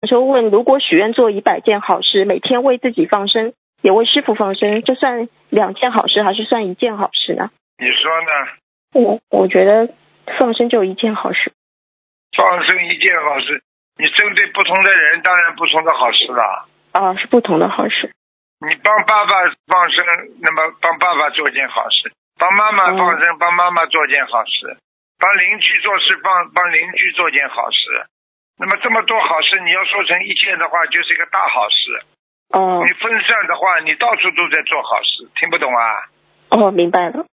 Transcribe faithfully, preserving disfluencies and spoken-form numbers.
就问，如果许愿做一百件好事，每天为自己放生，也为师父放生，这算两件好事还是算一件好事呢？ 你说呢？ 我我觉得放生就一件好事。 放生一件好事，你针对不同的人，当然不同的好事了。 啊，是不同的好事。 你帮爸爸放生，那么帮爸爸做件好事；帮妈妈放生，帮妈妈做件好事；帮邻居做事，帮帮邻居做件好事。那么这么多好事，你要说成一件的话，就是一个大好事。 哦。 你分散的话，你到处都在做好事，听不懂啊？ 哦，明白了。